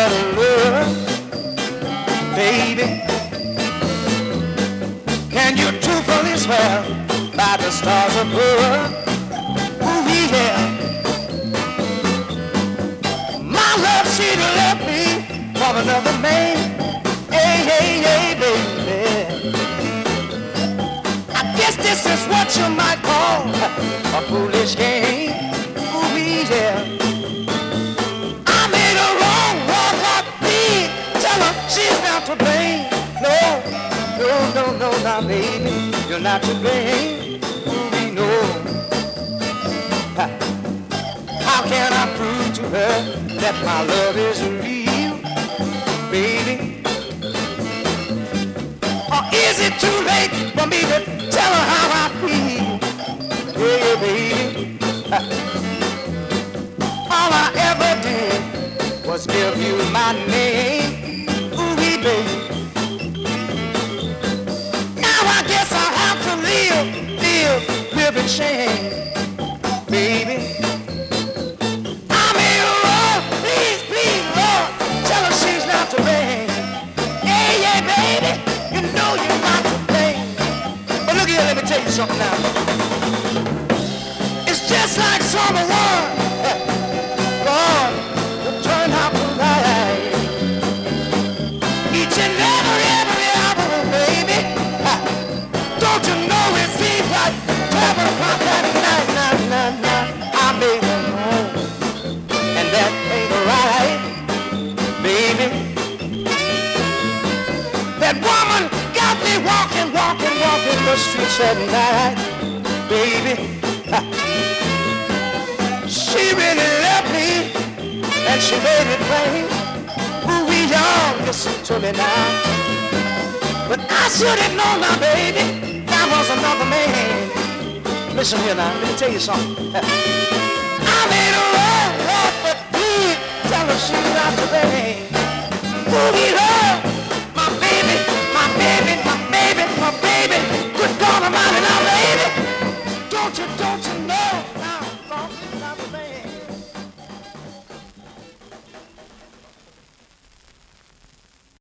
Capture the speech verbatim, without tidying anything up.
better love, baby. Can you truthfully swear by the stars above? Ooh, yeah. My love, she left me for another man. Hey, hey, hey, baby. I guess this is what you might call a foolish game. Ooh, yeah. I made a wrong, wrong, wrong deed. Tell her she's not to blame. No, no, no, no, now, baby, you're not to blame. Ooh, no. How can I prove to her that my love is real, baby? Or is it too late for me to tell her how I feel? Yeah, baby. All I ever did was give you my name. Ooh, baby. Now I guess I'll have to live, live, live in shame, baby. I made a wrong, please, please, Lord, tell her she's not to blame. Yeah, yeah, baby, you know you're not to blame. But look here, let me tell you something now. It's just like summer one. God, you turn out to right. Each and every, every hour, baby. Don't you know it seems like twelve o'clock at night, night, night, night. I made it home, and that ain't right, baby. That woman got me walking, walking, walking the streets at night, baby. She really left me, and she made it plain. Ooh, we all listen to me now. But I should have known now, baby, that was another man. Listen here now, let me tell you something. I made a wrong, wrong, but please tell her she's not to blame. Ooh, we